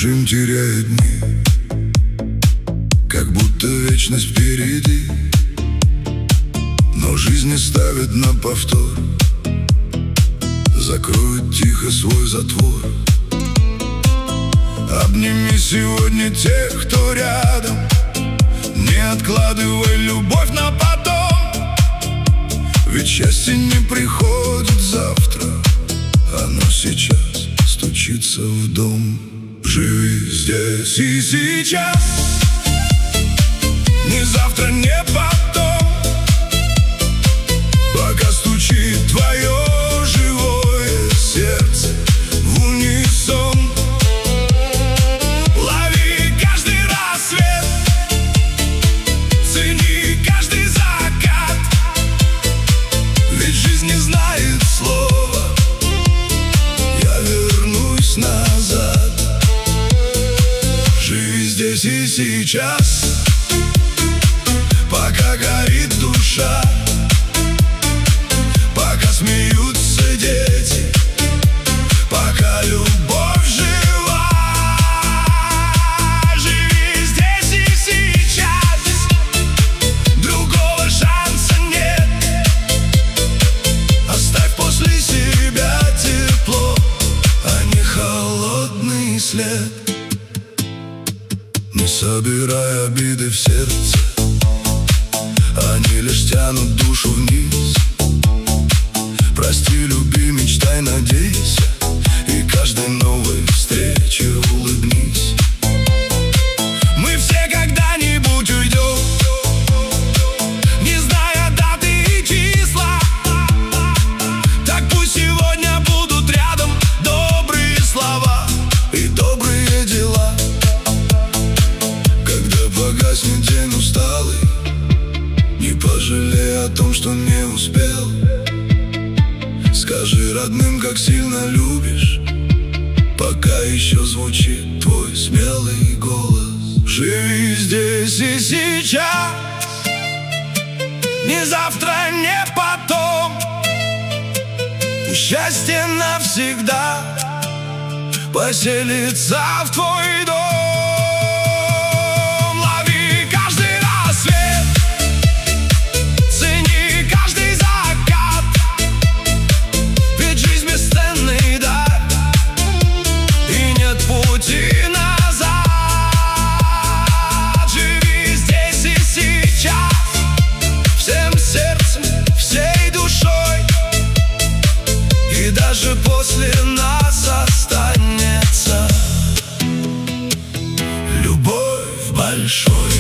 Режим теряет дни, как будто вечность впереди, но жизнь не ставит на повтор, закроет тихо свой затвор. Обними сегодня тех, кто рядом, не откладывай любовь на потом, ведь счастье не приходит завтра, оно сейчас стучится в дом. Живи здесь и сейчас, не завтра, не потом, пока стучит твое живое сердце в унисон. Лови каждый рассвет, цени каждый закат, ведь жизнь не знает слова «я вернусь назад». Живи здесь и сейчас, пока горит душа, пока смеются дети, пока любовь жива. Живи здесь и сейчас, другого шанса нет. Оставь после себя тепло, а не холодный след. Не собирай обиды в сердце, они лишь тянут душу вниз. Прости, люби, мечтай, надейся, и каждой новой встрече улыбнись. Мы все когда-нибудь уйдем, не зная даты и числа. Так пусть сегодня будут рядом добрые слова и добрые дела. Погаснет день усталый, не пожалей о том, что не успел. Скажи родным, как сильно любишь, пока еще звучит твой смелый голос. Живи здесь и сейчас, не завтра, не потом, пусть счастье навсегда поселится в твой дом. Даже после нас останется любовь большой.